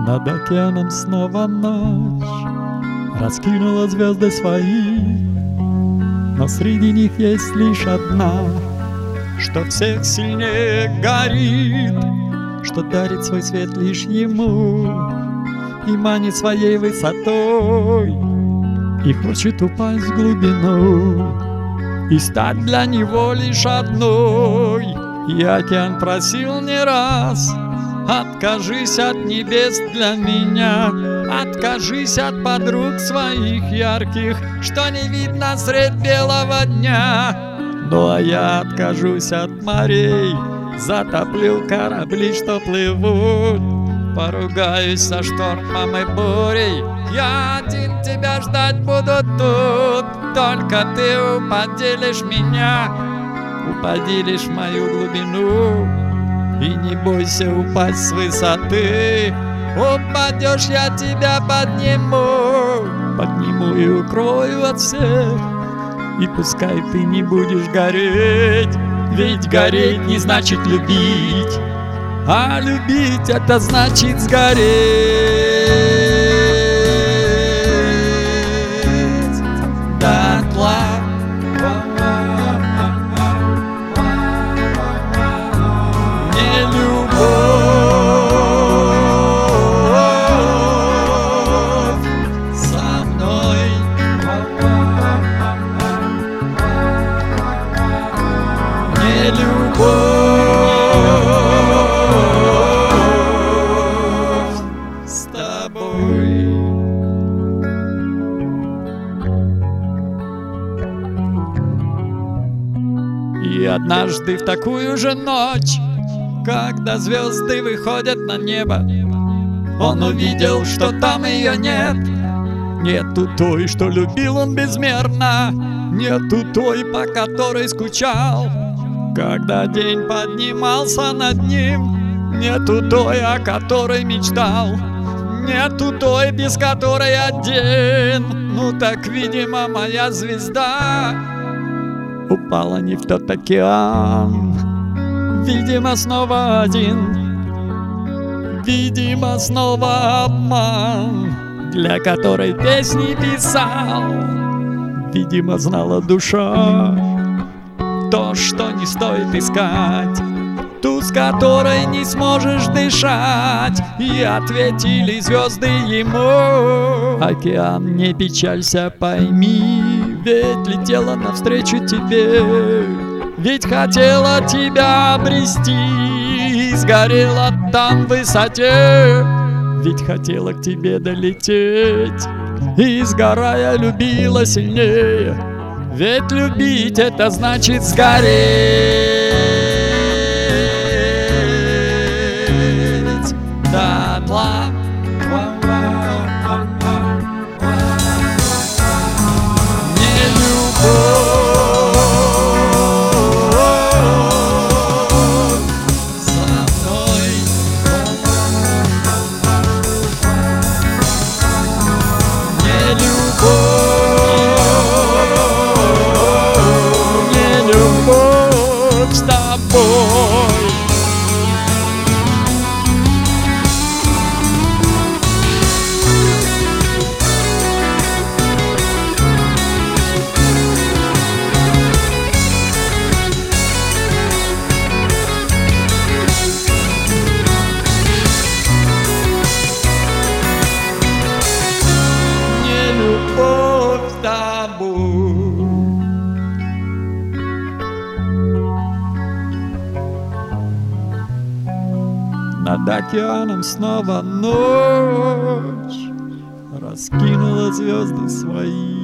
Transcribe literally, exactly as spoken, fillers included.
Над океаном снова ночь раскинула звезды свои, но среди них есть лишь одна, что всех сильнее горит, что дарит свой свет лишь ему и манит своей высотой, и хочет упасть в глубину и стать для него лишь одной. И океан просил не раз: откажись от небес для меня, откажись от подруг своих ярких, что не видно средь белого дня. Ну а я откажусь от морей, затоплю корабли, что плывут, поругаюсь со штормом и бурей. Я один тебя ждать буду тут, только ты упади меня, упади лишь в мою глубину. И не бойся упасть с высоты, упадешь, я тебя подниму, подниму и укрою от всех. И пускай ты не будешь гореть, ведь гореть не значит любить, а любить — это значит сгореть дотла. Не любовь со мной, не любовь с тобой. И однажды в такую же ночь, когда звезды выходят на небо, он увидел, что там ее нет. Нету той, что любил он безмерно, нету той, по которой скучал, когда день поднимался над ним, нету той, о которой мечтал, нету той, без которой один. Ну так, видимо, моя звезда упала не в тот океан. Видимо, снова один, видимо, снова обман, для которой песни писал. Видимо, знала душа то, что не стоит искать, ту, с которой не сможешь дышать. И ответили звезды ему: океан, не печалься, пойми, ведь летела навстречу тебе, ведь хотела тебя обрести и сгорела там в высоте, ведь хотела к тебе долететь и, сгорая, любила сильнее, ведь любить — это значит сгореть дотла. Не любовь со мной, не любовь, не любовь с тобой. Любовь с тобой. Над океаном снова ночь раскинула звезды свои,